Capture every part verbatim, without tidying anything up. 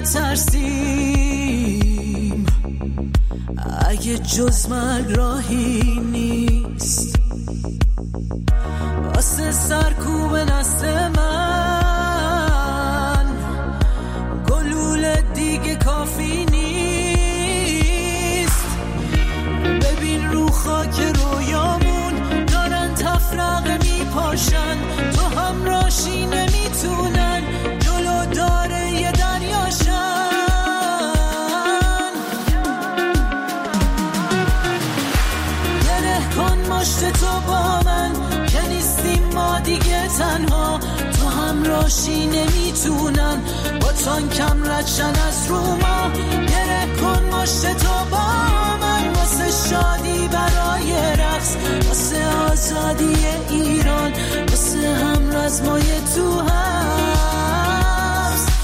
نترسیم، اگه جز مرگ راهی نیست. واسه سرکوب نسل من گلوله دیگه کافی نیست. ببین رو خاک رویامون دارن تفرقه میپاشن، تو همراشی نمیتونن جلو داره یه دریاشن. گره کن مشت تو با من که نیستیم ما دیگه تنها، تو همراشی نمیتونن با تان کم ردشن از رو ما. گره کن مشت تو با من واسه شادی برای رقص، واسه آزادی ایران، واسه هم رزمای تو هست.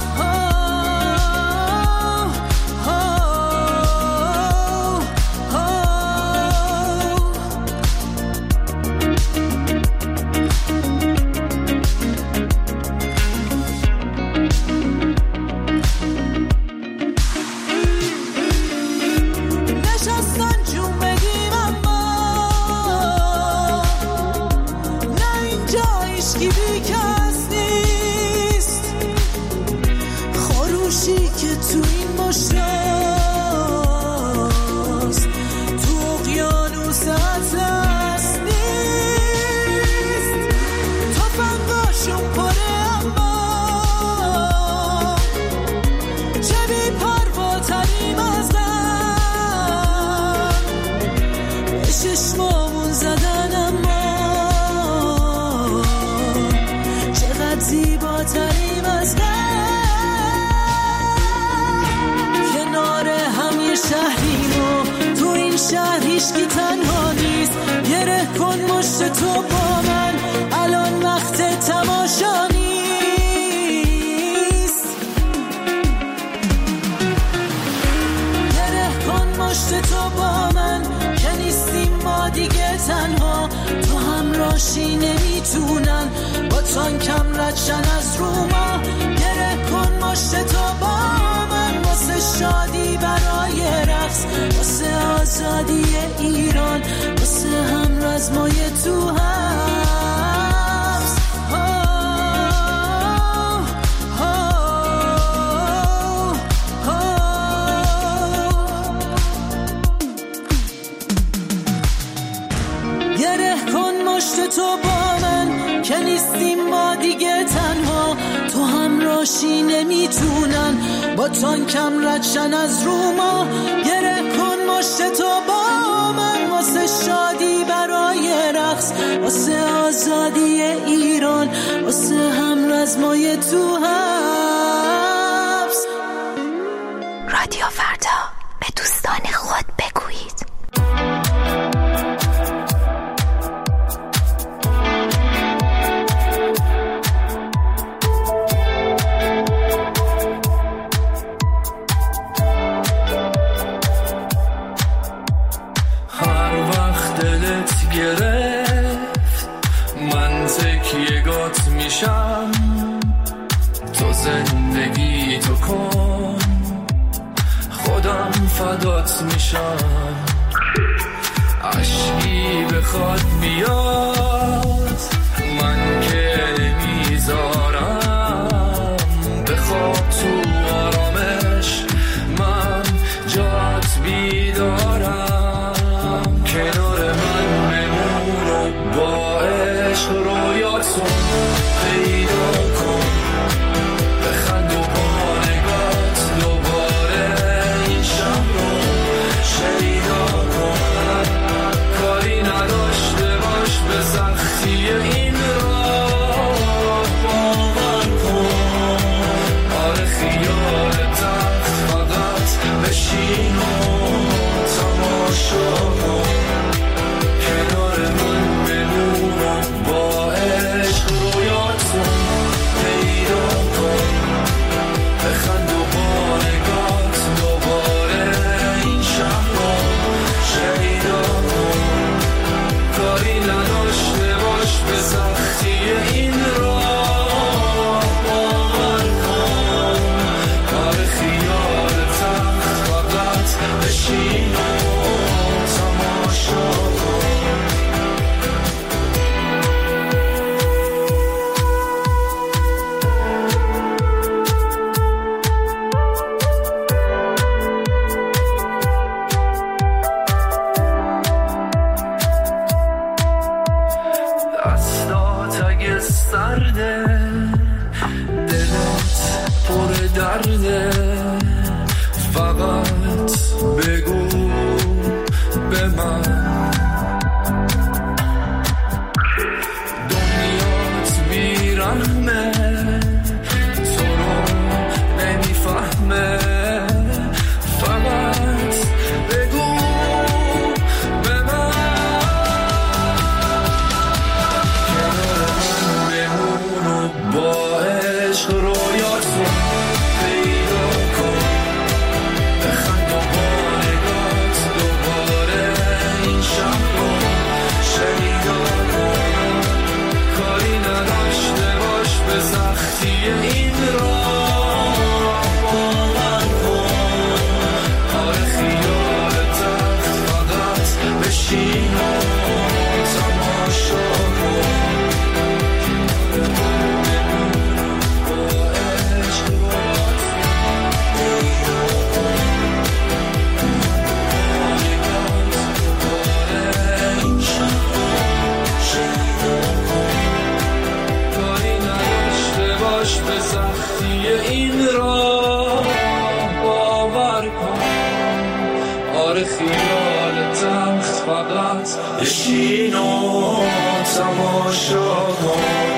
هیچکی تنها نیست. گره کن مشت تو با من، الان وقت تماشا نیست. گره کن مشت تو با من که نیستیم ما دیگه تنها، تو همراشی نمیتونن با تان کم ردشن از رو ما. گره کن مشت تو با من واسه شادی برای رقص، واسه آزادی ایران، واسه هم رزمای تو هست. گره کن مشت تو با من که نیستیم ما دیگه تنها، تو همراشی نمیتونن با تان کم ردشن از رو ما. گره کن مشت تو با من واسه شادی برای رقص، واسه آزادی ایران، واسه هم رزمای تو حبس. رادیو فردا، به دوستان خود بگویید. گرفت من تکیه‌گات میشم، تو زندگی تو کن، خودم فدات میشم. عشقی بخواد بیاد من که نمیذارم، بخواب تو آرامش من جات بیدارم. کنار من با عشق رویاتون پیدا کن، بخند و با نگات دوباره این شب رو شیدا کن. کاری نداشته باش به سختی خیال تخت فقط بشین و تماشا کن.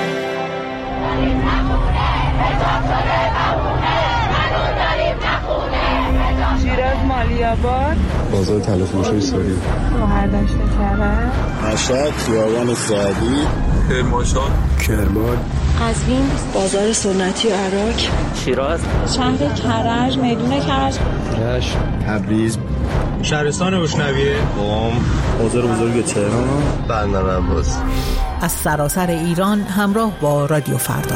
شیراز مالیاباد، بازار طلافروشی ساری، شهردشت کرج، مشهد خیابان سعدی، کرمانشاه، کرمان، قزوین، بازار سنتی عراق، شیراز، شهر کرج، میدون کرج، رشت، تبریز، شهرستان اشنویه، قم، بازار بزرگ تهران، بندر عباس. از سراسر ایران همراه با رادیو فردا.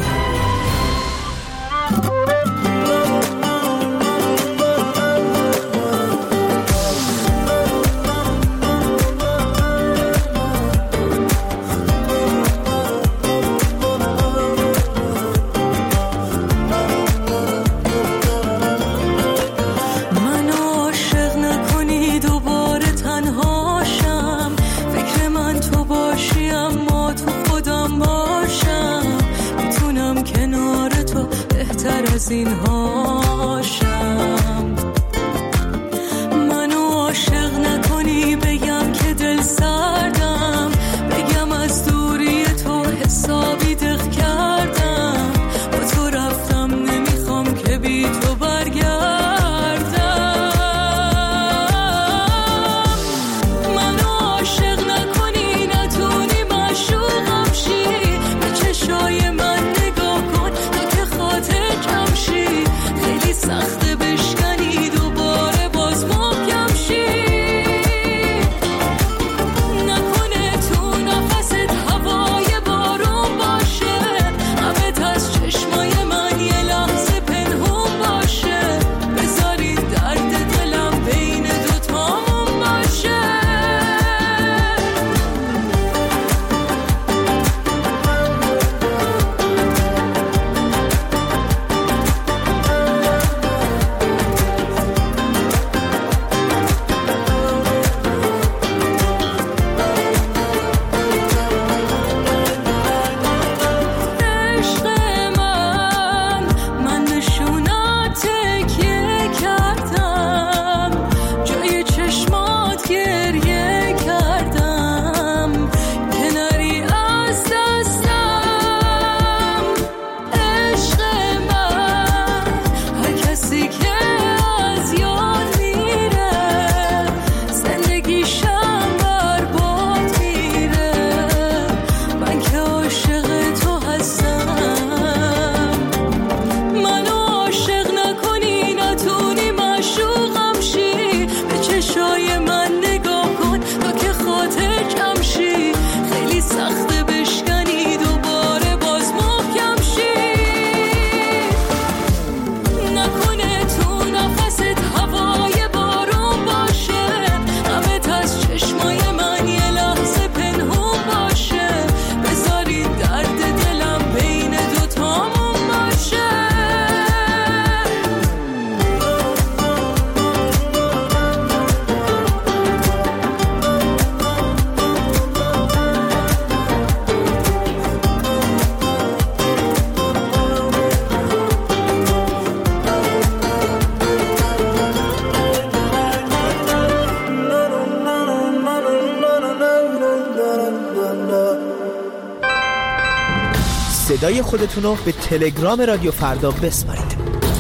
صدای خودتون رو به تلگرام رادیو فردا بسپارید.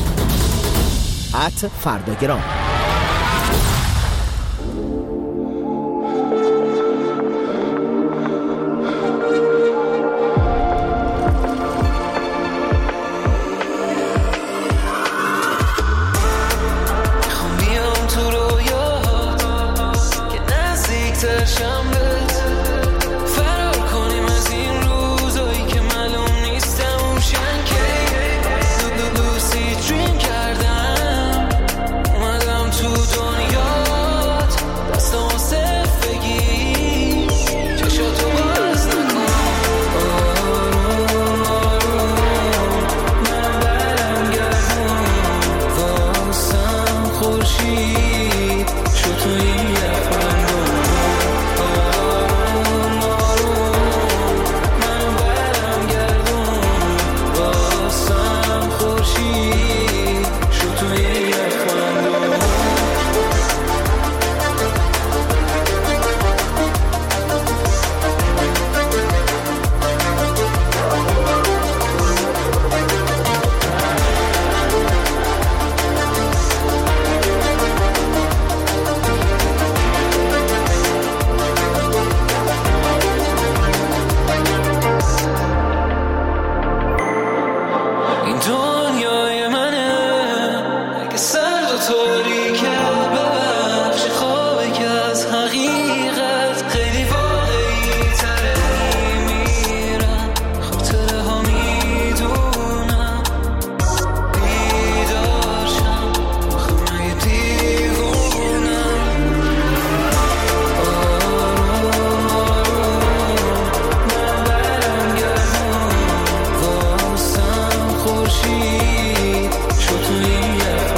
ات فرداگرام. تاریکه ببخشی خوابه که از حقیقت خیلی واقعی تره میمیرم خاطره ها میدونم بیدارشم آخه مگه دیوونم آروم آروم من برم گردم واسم خورشید شد تو این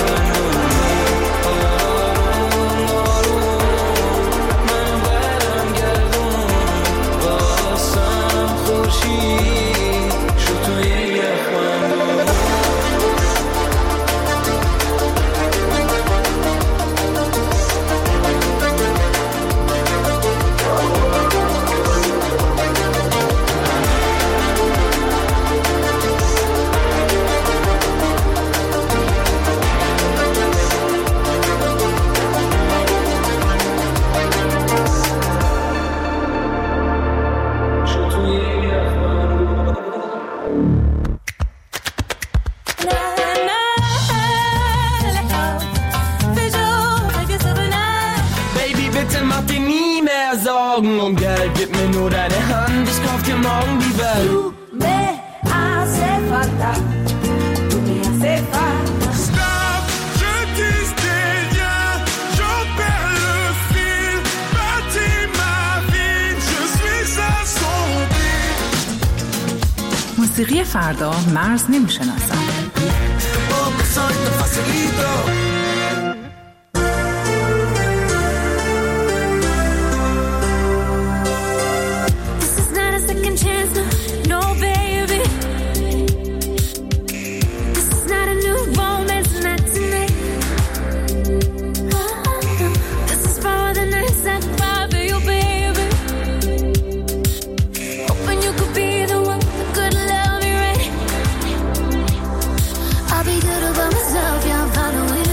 Und Geld, gib mir nur deine Hand, ich kauf dir morgen die Welt. Du me hace falta, tu me hace falta. Stop, je dis rien, j'en perds le fil. Bâtis ma vie, je suis assombri. موسیقی فردا مرز نمیشناسد. I'll be good about myself, yeah, I'm fine away.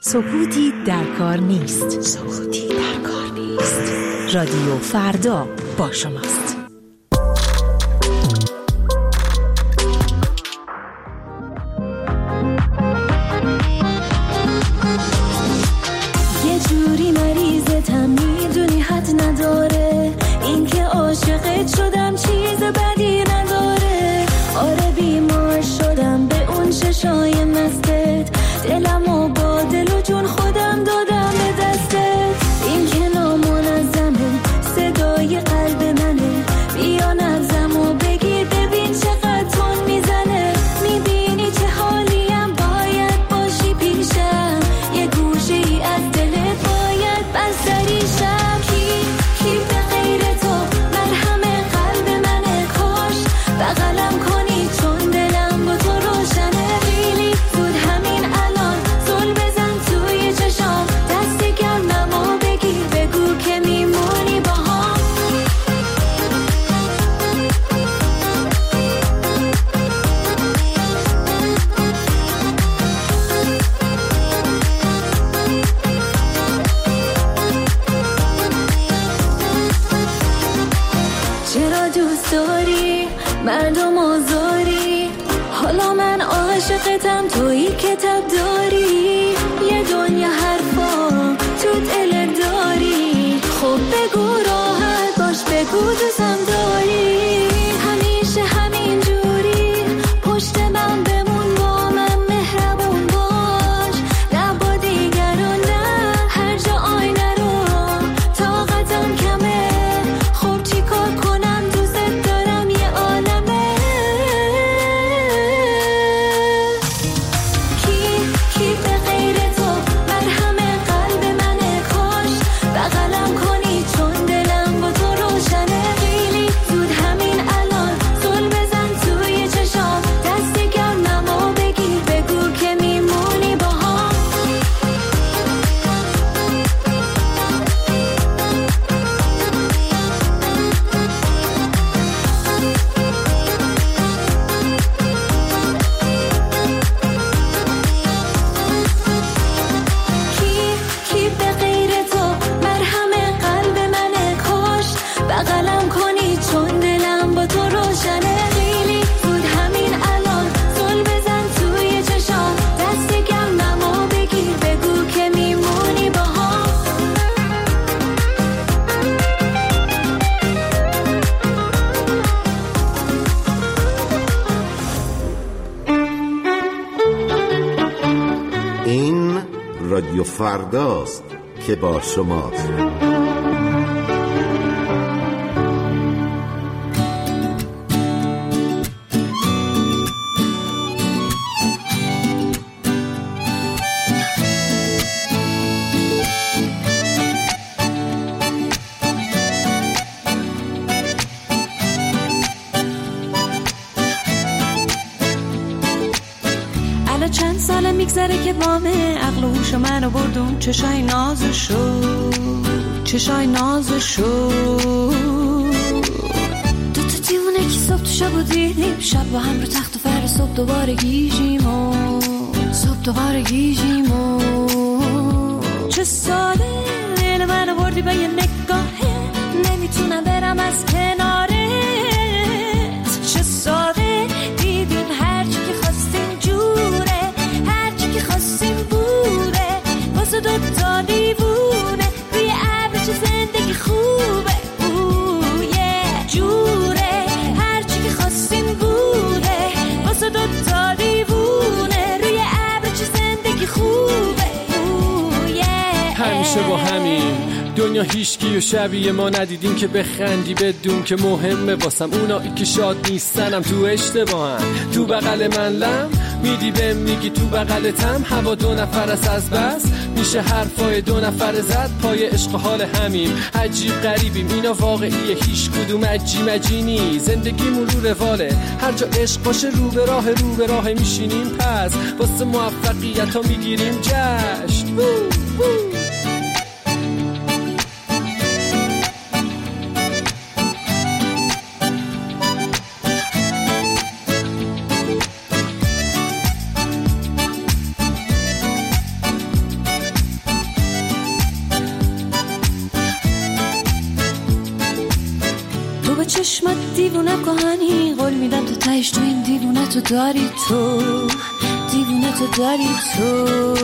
سکوتی در کار نیست. سکوتی در کار نیست. رادیو فردا با شماست. یه جوری مریضتم میدونی حد نداره، این که عاشقت شدم چیز بدی نداره. آره بیمار شدم به اون چشای مستت، دلمو با دل و جون خودم دادم به دستت. این که نامنظمه صدای قلب منه، بیا نبضمو بگیر ببین چقدر تون میزنه. میبینی چه حالیم باید باشی پیشم، یه گوشه ای از دلت باید بستریشم. کی کی به غیر تو مرهم قلب منه، کاش بغلم کنی چون دلم با تو روشنه. خیلی زود همین الان زل بزن توی چشام، دست گرممو بگیر بگو که میمونی با هم. چرا دوست داری مردم آزاری، حالا من عاشقتم تویی کتاب داری. یه دنیا حرفا تو دل داری، خب بگو راحت باش بگو دوستم داری. همیشه همین جوری پشت من بمون، با من مهربون باش، نه با دیگران نه هر جا آینه رو طاقتم کمه. خب چی کار کنم دوست دارم یه عالمه. کی کی به غیر تو مرهم قلب منه، کاش بغلم کنی چون دلم با تو روشنه. خیلی زود همین الان زل بزن توی چشام، دست گرممو بگیر بگو که میمونی با هم. کی کی به غیر تو مرهم قلب منه، کاش بغلم کنی چون دلم با تو روشنه. خیلی زود همین الان زل بزن توی چشام، دست گرممو بگیر بگو که میمونی با هم. این رادیو فرداست که با شماست. الان چند ساله میگذره که وامه، عقل و هوش منو بردون چشای نازشو، چشای نازشو. دو تا دیوونه که صبح تو شب و دیدیم، شب با هم رو تخت و فر، صبح دوباره گیجیم و صبح دوباره گیجیم و چه ساله دل منو بردی به یه نگاهه، نمیتونم برم از کنارت. چه ساده دیدیم هرچی که خواستیم جوره، هرچی که خواستیم بوده، واسه دوتا دیوونه روی ابر چه زندگی خوبه. اوه یه جوره هرچی که خواستیم بوده، واسه دوتا دیوونه روی ابر چه زندگی خوبه. اوه یه همیشه با همین دنیا هیچکی و شبیه ما ندیدیم که بخندی بدون که مهمه واسم اونایی که شاد نیستنم تو اشتباهن. تو بغل من لم میدی بهم میگی تو بغلتم، هوا دو نفر است از بس میشه حرفای دو نفر زد. پای عشق حال همیم عجیب غریبیم، اینا واقعیه هیچ کدوم عجی مجی نی. زندگیمون رو رواله هر جا عشق باشه، رو به راه رو به راه میشینیم، پس واسه موفقیت ها میگیریم جشن. وو وو. چشمات دیوونه کهانی، قول میدم تو تهش تو این دیوونه تو داری تو، دیوونه تو داری تو.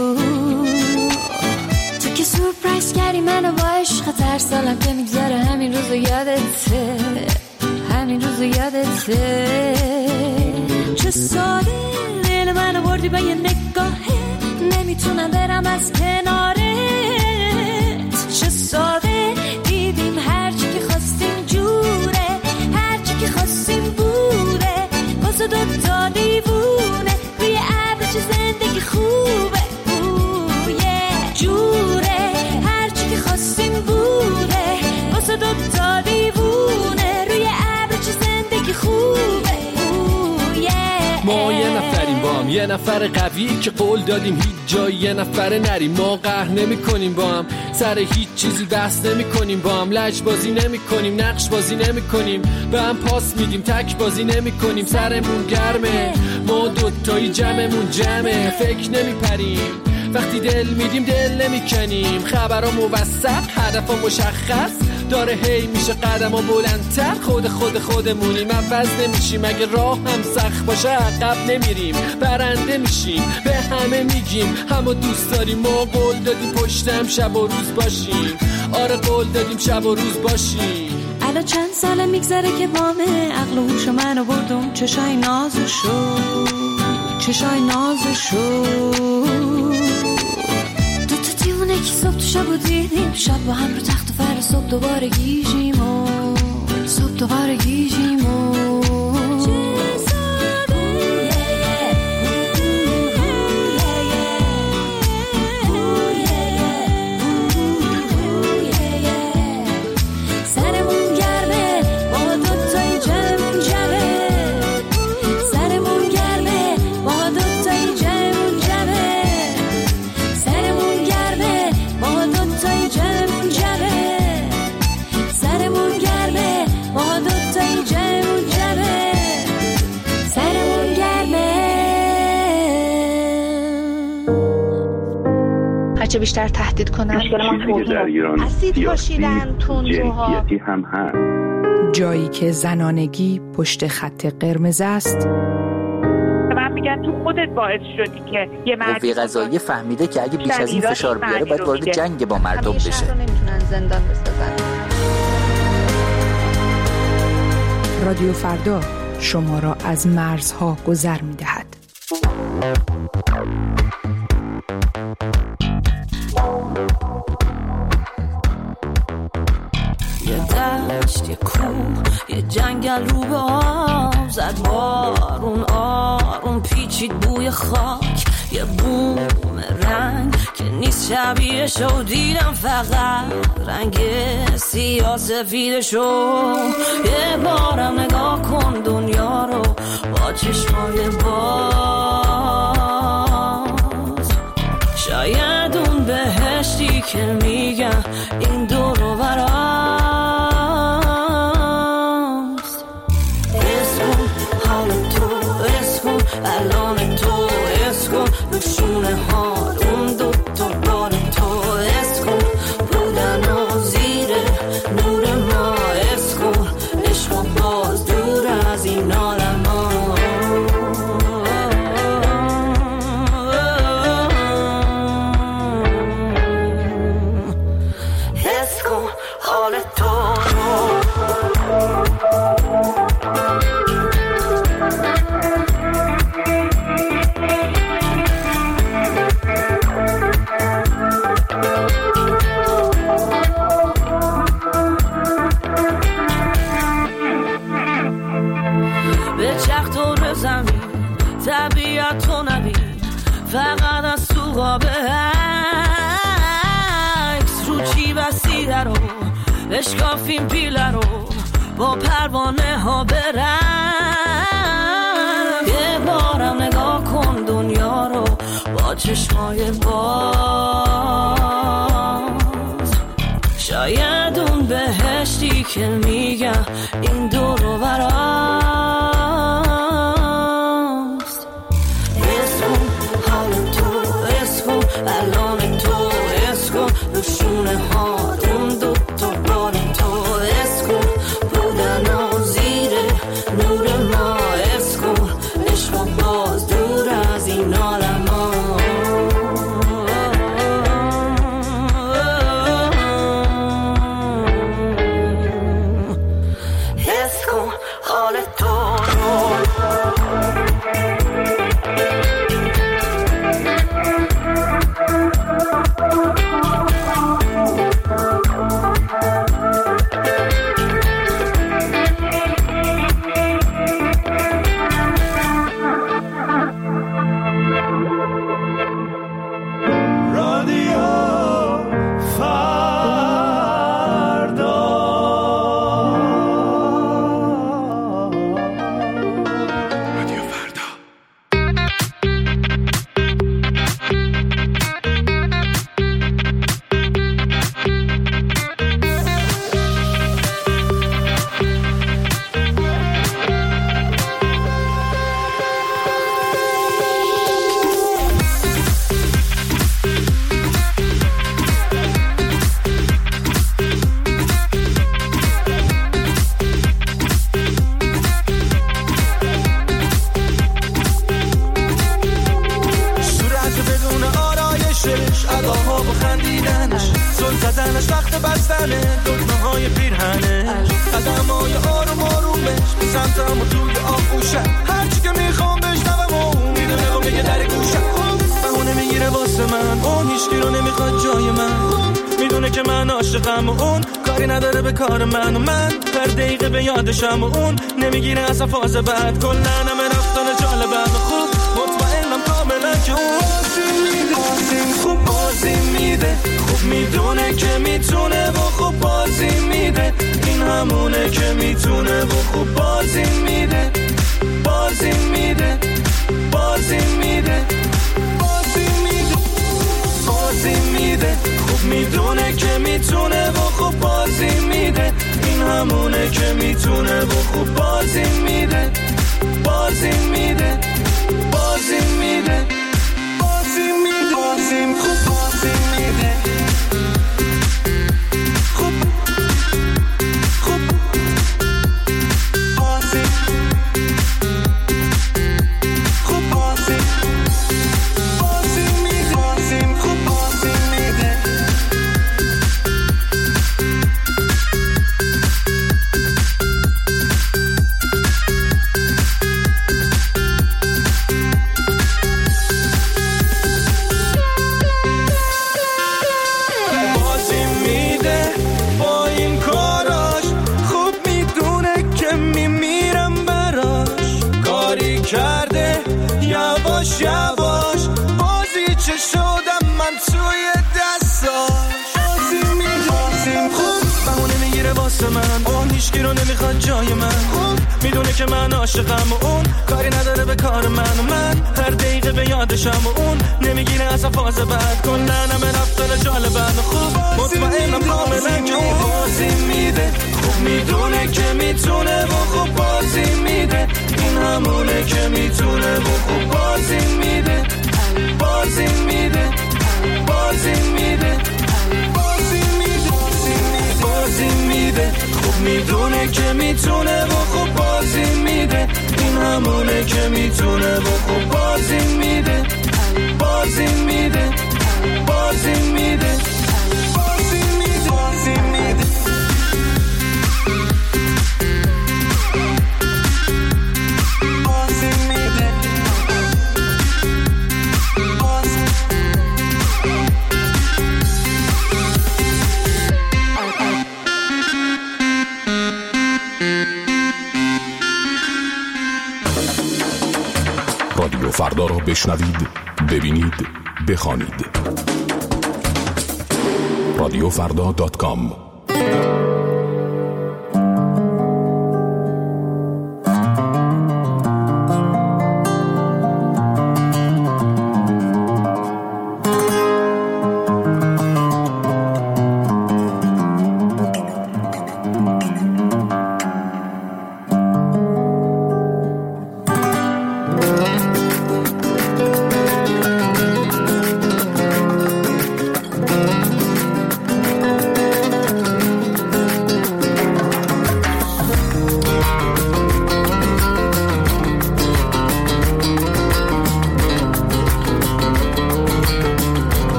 تو که سورپرایز کردی منو با عشق، هر سالم که میگذره همین روزو یادته، همین روزو یادته. چه ساده دل منو بردی با یه نگاهه، نمیتونم برم از کنارت. چه ساده دیدیم هرچی که خواستیم جوره، هرچی که خواستیم بوده، واسه دو تا دیوونه روی ابر چه زندگی خوبه. اوه جوره هرچی که خواستیم بوده، واسه دو تا دیوونه روی ابر چه زندگی خوبه. ما یه نفریم با هم، یه نفر قوی که قول دادیم هیچ جای یه نفر نریم. ما قهر نمی کنیم با هم، سر هیچ چیزی بحث نمی کنیم با هم. لج بازی نمی کنیم، نقش بازی نمی کنیم، به هم پاس میدیم، تک بازی نمی کنیم. سرمون گرمه، ما دوتایی جمعمون جمعه. فکر نمی پریم وقتی دل میدیم، دل نمی کنیم. خبرها موثق، هدفها مشخص داره، هی میشه قدم ها بلندتر. خود خود خودمونیم، عوض نمیشیم. اگه راه هم سخت باشه عقب نمیریم، برنده میشیم. به همه میگیم همو دوست داریم. ما قول دادیم پشتم شب و روز باشیم. آره قول دادیم شب و روز باشیم. الان چند ساله میگذره که بامه، عقل و هوش منو بردم چشای نازشو، چشای نازشو. دو تا دیوونه که صبح تو شب و دیدیم، شب با هم رو تخت و فر، صبح دوباره گیجیم و صبح دوباره گیجیم و هرچه بیشتر تهدید کنن چیزی در ایران اسید پاشیدن، تندروها هم هست. جایی که زنانگی پشت خط قرمز است. من میگم تو خودت باعث شدی که یه مردی قوه قضاییه فهمیده که اگه بیش از این فشار بیاره باید وارد جنگ با مردم بشه. همیشه نمیتونن زندان بسازن. رادیو فردا شما را از مرزها گذر می‌دهد. یه دشت، یه کوه، یه جنگل رو به آب زد بارون، آروم پیچید بوی خاک. یه بوم رنگ که نیست شبیهشو دیدم، فقط رنگ سیاه سفیدشو. یه بارم نگاه کن دنیا رو با چشمای باز، شاید اون بهشتی که میگم این دور رو براست. اسکن حال تو، اسکن الان تو، اسکن نشونه ها اون دو تا بار تو، اسکن بودن و زیر نور ما، اسکن عشق و باز دور از این عالم ها. اسکن حال تو طبیعت تو نبین، فقط از تو قابه عکس رو چی بسیده رو اشکافیم پیله رو با پروانه ها برم. یه بارم نگاه کن دنیا رو با چشمای باز، شاید اون بهشتی که میگم این دور رو براست. اسکن حال تو، اسکن الان تو، اسکن نشونه ها اون دو تا بار تو، اسکن بودن و زیر دستم و توی آغوشه هرچی که میخوام بشنوم و اون میدونه و میگه در گوشه بهونه میگیره واسه من اون هیچکی رو نمیخواد جای من میدونه که من عاشقم و اون کاری نداره به کار من و من هر دقیقه به یادشم و اون نمیگیره اصلا فاز بعد کلن همه رفتن جالبم خوب مطمئنم کاملا که اون خوب بازی میده خوب میدونه که میتونه و خوب بازی میده این همونه که میتونه و خوب بازی میده بازی میده بازی میده بازی میده بازی میده خوب میدونه که میتونه و خوب بازی میده این همونه که میتونه و خوب بازی میده بازی میده بازی میده بازی میده بازی خوب بازی میده خوب خوب بازی خوب بازی بازی میده بازی خوب بازی میده کرده یواش یواش بازی چه شدم من توی دستاش بازی میدازیم خوب بهونه میگیره واسه من اون هیچکی رو نمیخواد جای من خوب میدونه که من عاشقم و اون کاری نداره به کار من و من هر دقیقه به یادشم و اون نمیگیره اصلا فاز بعد کلن همه رفتن جالبن خوب مطمئنم کاملا که اون بازی میده خوب میدونه که میتونه و خوب بازی میده این همونه که میتونه و خوب بازی میده بازی میده بازی میده بازی میده بازی میده خوب میدونه که میتونه و خوب بازی میده این همونه که میتونه و خوب بازی میده بازی میده بازی میده بازی میده بازی میده رادیو فردا را بشنوید، ببینید، بخوانید. رادیو فردا دات کام.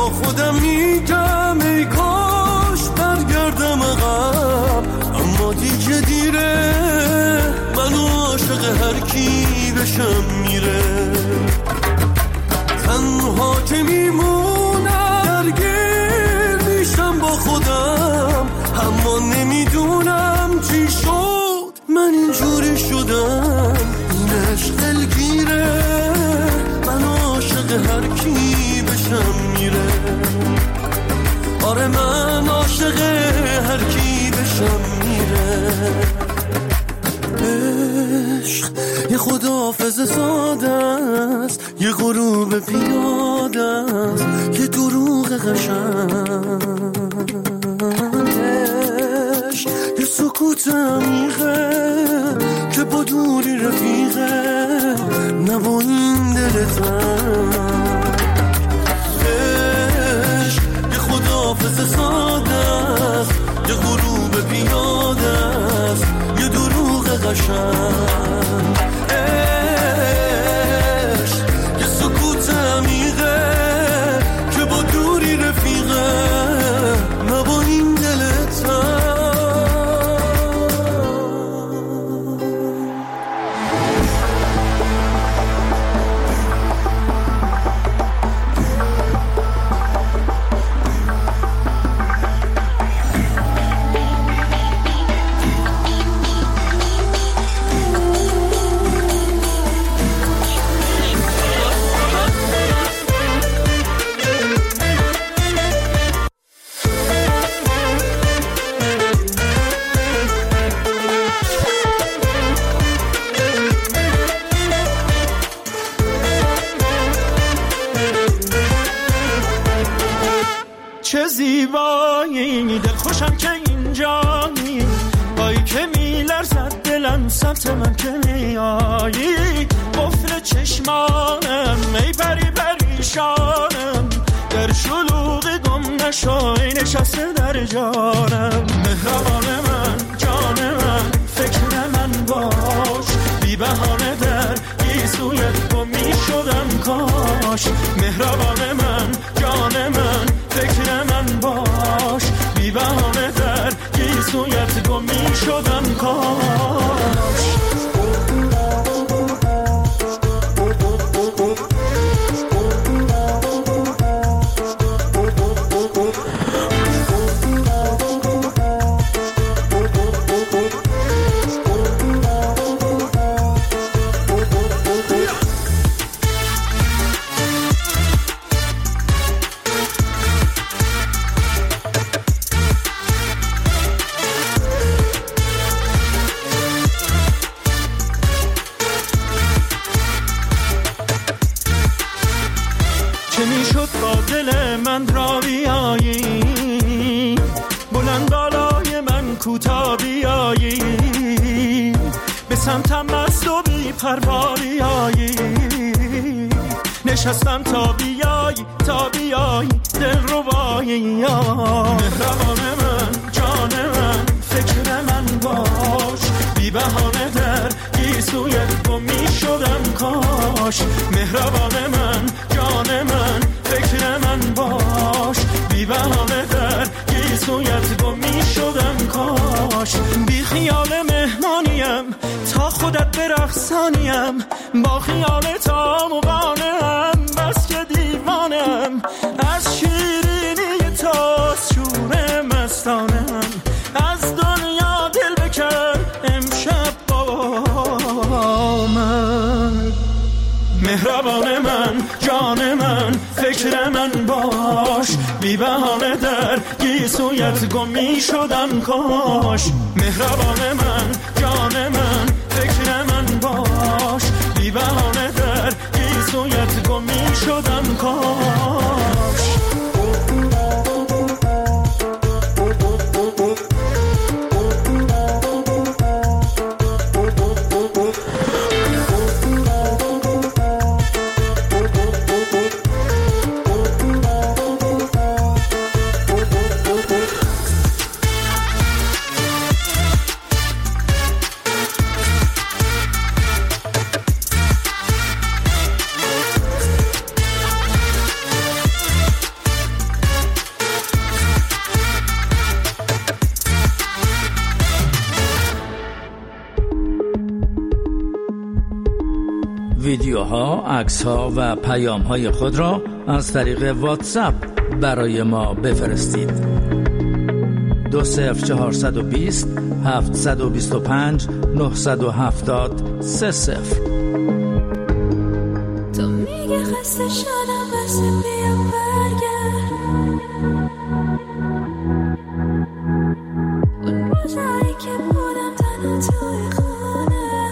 خودم میگم ای کاش برگردم عقب، اما دیگه دیره، من عاشق هر کی بشم میره. تنها که میمونم درگیر میشم با خودم، اما نمیدونم چی شد من اینجوری شدم. این عشق دلگیره، من عاشق هر کی بشم میره. آره من عاشق هر کی بشم میره. عشق یه خداحافظ ساده است، یه غروب پیاده است، یه دروغ قشنگ. عشق یه سکوت عمیقه که با دوری رفیقه، نه با این دل تنگ. عشق یه خداحافظ ساده است، یه غروب پیاده است، یه دروغ قشنگ. عشق یه سکوت عمیقه که با دوری رفیقه، نه با این دل تنگ. چه زیبایی، دل خوشم که اینجایی، بایی که میلرزد دلم سمت من که میایی. قفل چشمانم ای پری پریشانم، در شلوغ گم نشوی نشسته در جانم. مهربان من جان من فکر من باش، بی بهانه در گیسویت گم میشدم کاش. مهربان من جان من فکر من باش، بی بهانه در گیسویت گم میشدم کاش. نشستم تا بیای تا بیای دل ربایی. مهربان من جان من فکر من باش، بی بهانه در گیسویت گم میشدم کاش. مهربان من جان من فکر من باش، بی بهانه در گیسویت گم میشدم کاش. بی خیال مهمانیم تا خودت برقصانیم، با خیال تا مقانم بس که دیوانم. از شیرینی تا شور مستانم، از دنیا دل بکن امشب با من. مهربان من جان من فکر من باش، بی بهانه در گیسویت گم می شدم کاش. مهربان من جان من فکر من باش، بی بهانه در گیسویت گم می شدم کاش. ویدیوها، عکس‌ها و پیام‌های خود را از طریق واتساپ برای ما بفرستید. دو صفر چهارصد و بیست هفتصد و بیست و پنج نهصد و هفتاد سه صفر. تو میگه خسته شدم بس بیا برگرد، اون روزایی که بودم تنها توی خونه،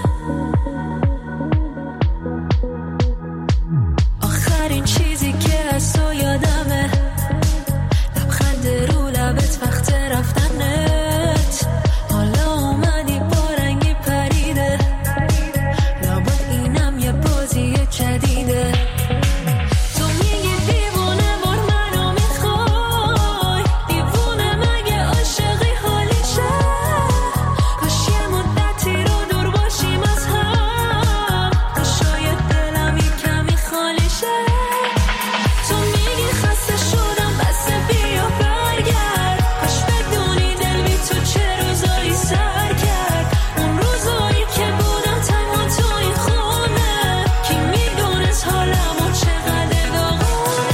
آخرین چیزی که از تو یادمه لبخند رو لبت وقت رفتنت، حالا اومدی با رنگی پریده، لابد اینم یه بازی جدیده. تو میگی دیوونه بار منو میخوای، دیوونه مگه عاشقی حالیشه، کاش یه مدتی رو دور باشیم از هم، تا شاید دلم یه کمی خالی شه. تو میگی خسته شدم بس بیا برگرد، کاش بدونی دل بی تو چه روزایی سر کرد، اون روزایی که بودم تنها تو این خونه، کی میدونست حالمو چقدر داغونه.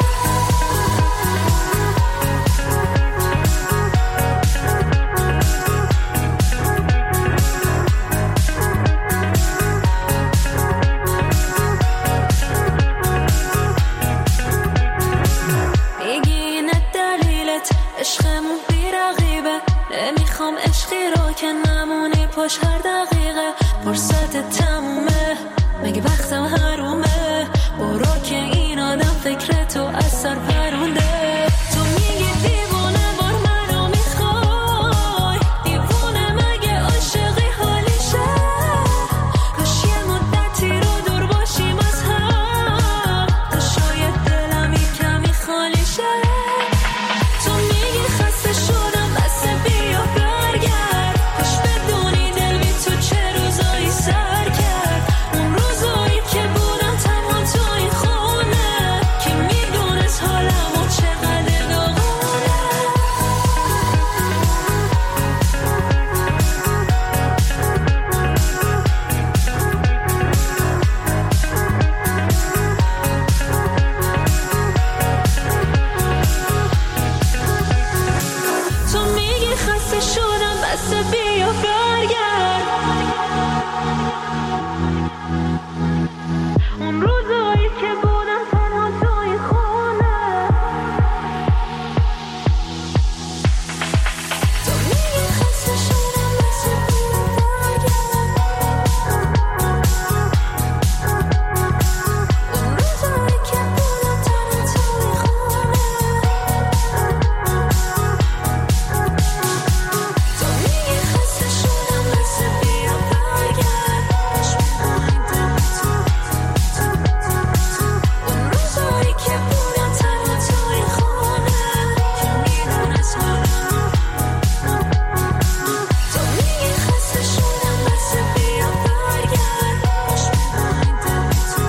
میگی اینه دلیلت عشقمون بی رقیبه، نمیخوام عشقی رو که نمونی پاش هر دقیقه، فرصت تمومه مگه وقتم حرومه، برو که این آدم فکر تو از سر پرونده. تو میگی دیوونه بار منو میخوای، دیوونه مگه عاشقی حالیشه، کاش یه مدتی رو دور باشیم از هم، تا شاید دلم یه کمی خالی شه. تو میگی خسته شدم بس بیا برگرد، کاش بدونی دل بی تو چه روزایی سر کرد، اون روزایی که بودم تنها تو این خونه، کی میدونست حالمو چقدر داغونه. تو میگی خسته شدم بس بیا برگرد، اون روزایی که بودم تنها تو این خونه، تو میگی خسته شدم بس بیا برگرد، اون روزایی که بودم تنها تو این خونه، تو میگی خسته شدم بس بیا برگرد، کاش می‌خوایم دل تو، اون روزایی که بودم تنها تو این خونه، کی میدونست حالمو. تو میگی خسته شدم بس بیا برگرد، کاش می‌خوایم دل تو،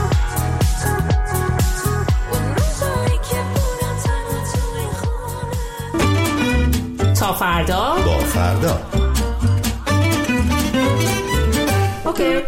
اون روزایی که بودم تنها تو این خونه. تا فردا با فردا اوکی.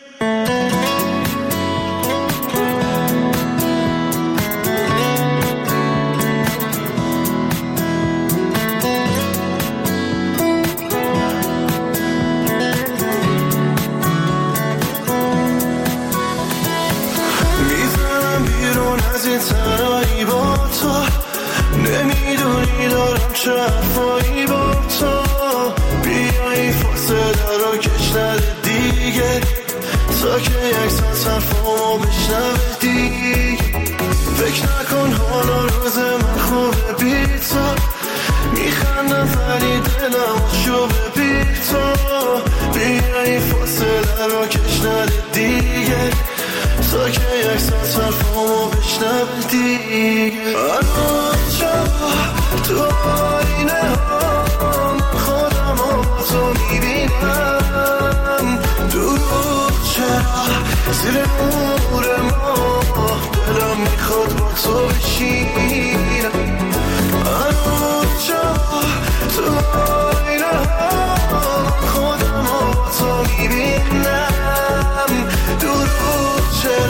میزنم بیرون از این تنهایی با تو، نمیدونی دارم چه حرفایی با تو، بیا این فاصله رو کش نده دیگه، تا که یک ساعت حرفامو بشنوه دیگه، فکر نکن حالا روز من خوبه بی تو، میخندم ولی دلم شوبه بی تو، بیا این فاصله رو کش نده دیگه، تا که یک ساعت حرفامو بشنوه دیگه. هنوز شبا تو آینه ها من خودم رو با تو میبینم، دروغ چرا زیر نور ما، دلم میخواد با تو بشینم. هنوز شبا تو آینه ها من خودم رو با تو میبینم، دروغ چرا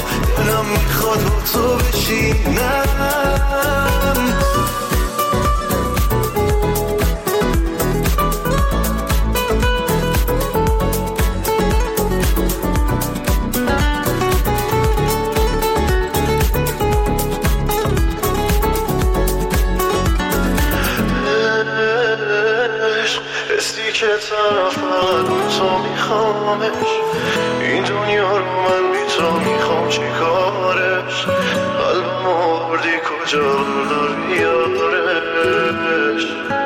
دلم میخواد با تو بشینم. که طرفت بی تو میخوامش، این دنیا رو من بی تو میخوام چی کارش، قلبم آوردی کجا داری یارش.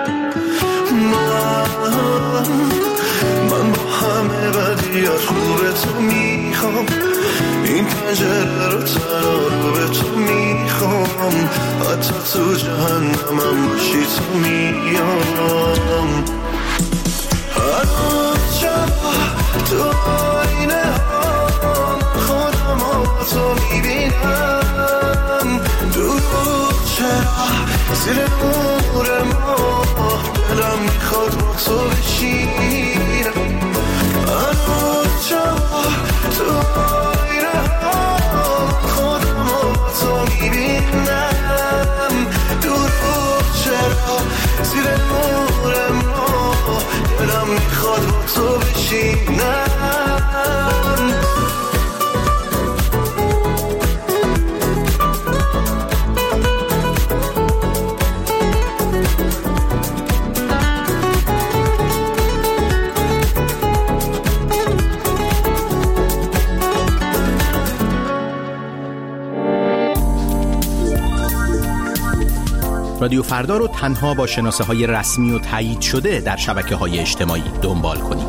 من من با همه بدیات خوب تو میخوام، این پنجره رو تنها رو به تو میخوام، حتی تو جهنمم باشی تو میام. تو آینه ها خودم ها تو میبینم، دروغ چرا زیر نور ما، دلم میخواد با تو بشینم. هنوز چرا تو آینه ها خودم ها تو میبینم، دروغ چرا زیر نور ما، دلم میخواد با تو بشینم. رادیو فردا رو تنها با شناسه های رسمی و تایید شده در شبکه های اجتماعی دنبال کنید.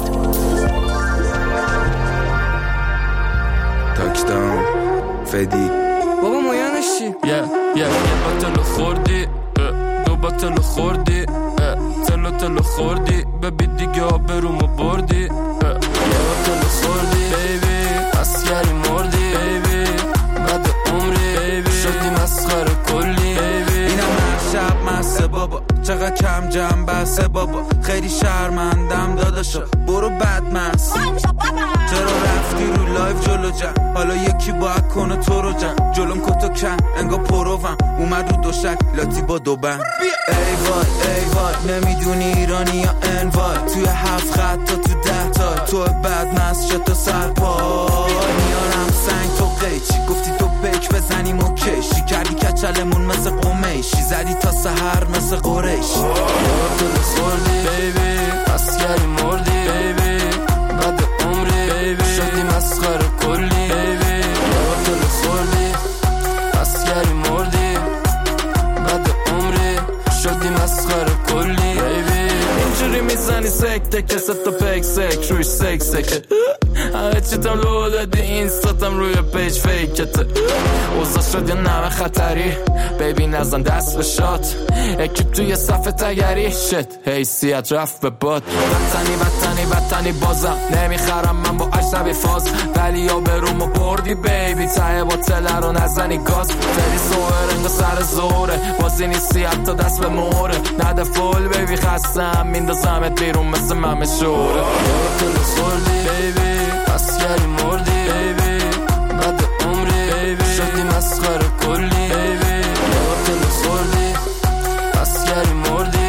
تاکداون فدی بابا مایانش چی؟ یه یه یه بطل خوردی، دو بطل خوردی، تلو تلو خوردی، ببی دیگه آبرومو بردی، یه بطل خوردی بیبی، اسگری مردی بیبی، بعد عمری بیبی شدی مسخره کلی بیبی. شب مسته بابا چقدر کم جمع بسته بابا، خیلی شرمندم داداشا برو بدمست. چرا رفتی رو لایف جلو جم، حالا یکی باید کنه تو رو جم، جلوم کتو کن انگا پروم اومد رو دوشک لاتی با دو بند. ای وای ای وای نمیدونی ایرانی یا انوای، توی هفت خط تا تو ده تا تو بدمست شد تا سرپای، میارم سنگ تو قیچی گفتی تو بک بزنیم و کشی، کردی کچلمون مثل قمیشی، زدی تا سحر مثل قریشی. تو خوردی بیبی اسگری مردی بیبی، بعد عمری بیبی شدی مسخره کلی بیبی. تو خوردی اسگری مردی، بعد عمری شدی مسخره کلی بیبی. اینجوری میزنی سکته که ست تا پک سک روش سک سکه، همه چیتم لو دادی اینستاتم روی پیج فیکته، اوزا شد یا نمه خطری بیبی نزن دست به شات، اکیب توی صفحه تگری شت حیثیت رفت به باد. وطنی وطنی وطنی بازم نمیخرم من با عشبی فاز، ولی یا برومو بردی بیبی ته با تله رو نزنی گاز، تری سوهر انگا سر زوره بازی نیستی حتی دست به موره، نده فول بیبی خستم میندازمت بیرون مثل ممه شوره. تو خوردی بیبی اسگری مردی بیبی، بعد عمری بیبی شدی مسخره کلی بیبی. تو خوردی اسگری مردی،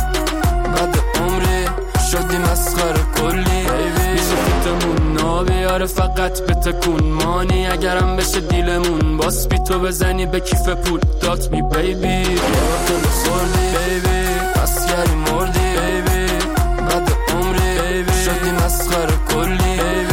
بعد عمری شدی مسخره کلی بیبی. میشه فیتمون نابیاره فقط به تکون مانی، اگرم بشه دیلمون باس بی تو بزنی به کیف پول دات می بیبی. تو خوردی بیبی اسگری مردی بیبی، بعد عمری بیبی شدی مسخره کلی.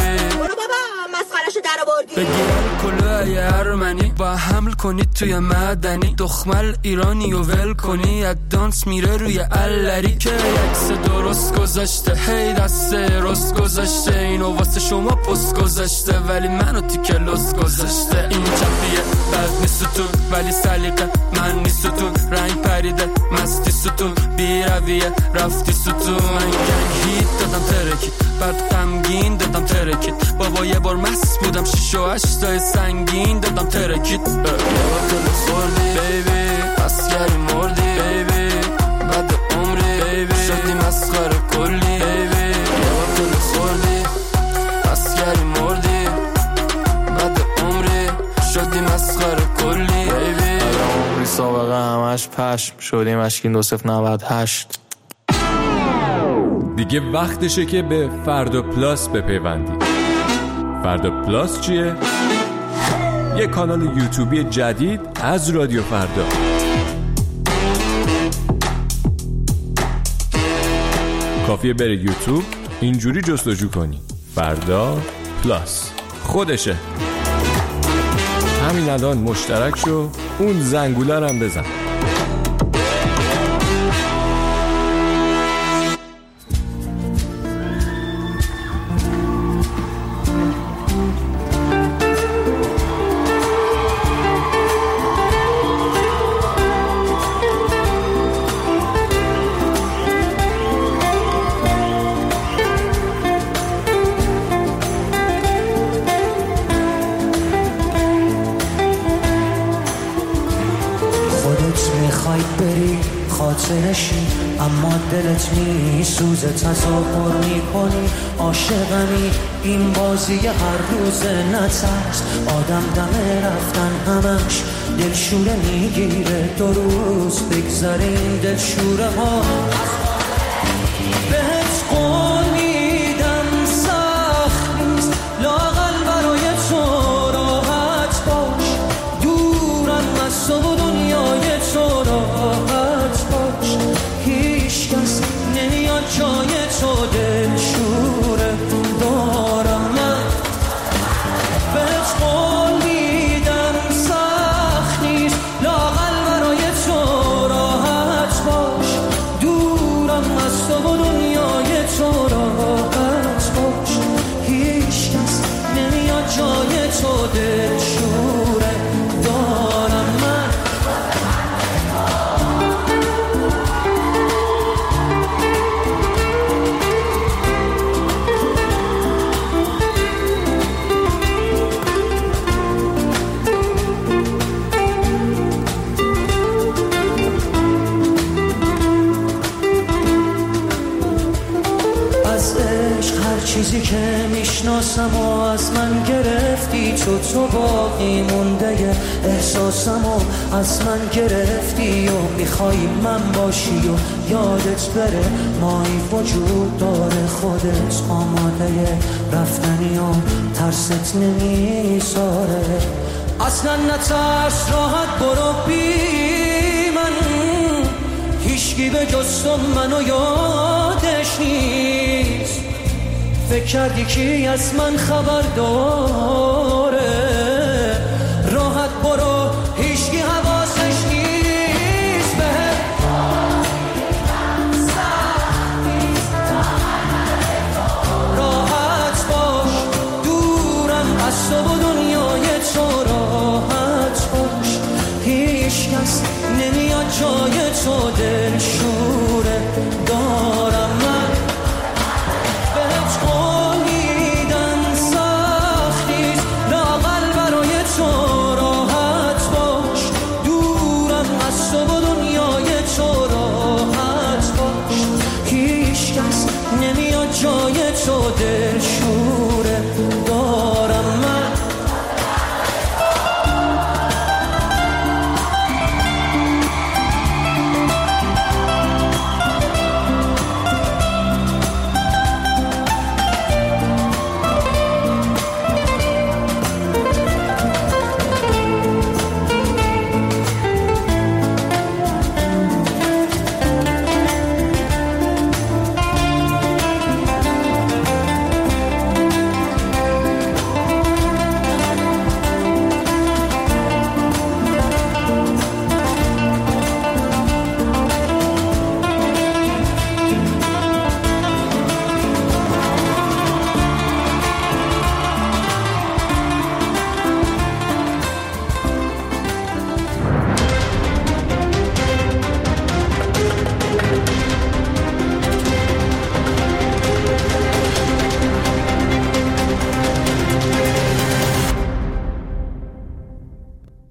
بگیرم کلاه ارمنی با حمل کنید توی مدنی، دخمل ایرانی و ول کنی دانس میره روی علری، که یکس درست گذاشته هی دست رست گذاشته، اینو واسه شما پست گذاشته ولی منو تیکه لست گذاشته. این چپیه بد نیستتون ولی سلیقه من نیستتون، رنگ پریده مستی ستون بی رویه رفتی ستون. من گنگ هیت دادم ترکید بعد غمگین دادم ترکید، بابا یه بار مست بودم شیش و هشتای سنگین دادم ترکید. تو خوردی بیبی اسگری مردی بیبی، بعد عمری بیبی شدی مسخره کلی بیبی. تو خوردی اسگری مردی، بعد عمری همش پشم شدیم اشکین دو صفر نود و هشت. دیگه وقتشه که به فردا پلاس بپیوندی. فردا پلاس چیه؟ یه کانال یوتیوبی جدید از رادیو فردا. کافیه بره یوتیوب اینجوری جستجو کنی فردا پلاس، خودشه. همین الان مشترک شو، اون زنگوله رو هم بزن. خاطرشی اما دلت می سوزه، تظاهر می کنی عاشقمی، این بازی هر روز نترس، آدم دم رفتن همش دلشوره میگیره، دو روز بگذاریم دلشوره ها. بهت قول میدم سخت نیست، لااقل برای تو راحت باش، دورم از تو و دنیای تو راحت باش، هیچ کس نمیاد جای تو دلشوره دارم من. بهت قول میدم سخت نیست، لااقل برای تو راحت باش، دورم از تو و دنیای تو راحت باش، هیچ کس نمیاد جای تو دلشوره دارم من. چیزی که میشناسم و از من گرفتی، تو تو باقی مونده احساسم و از من گرفتی و میخوای من باشی و یادت بره مایی وجود داره، خودت آماده رفتنی و ترست نمیذاره، اصلا نترس راحت برو بی من، هیچکی به جز تو منو یادش نیست، فکر کردی کی از من خبر داره، راحت برو هیچکی حواسش نیست، به راحت باش، دورم از تو و دنیای تو راحت باش، هیچ کس نمیاد جای تو دلشوره داره.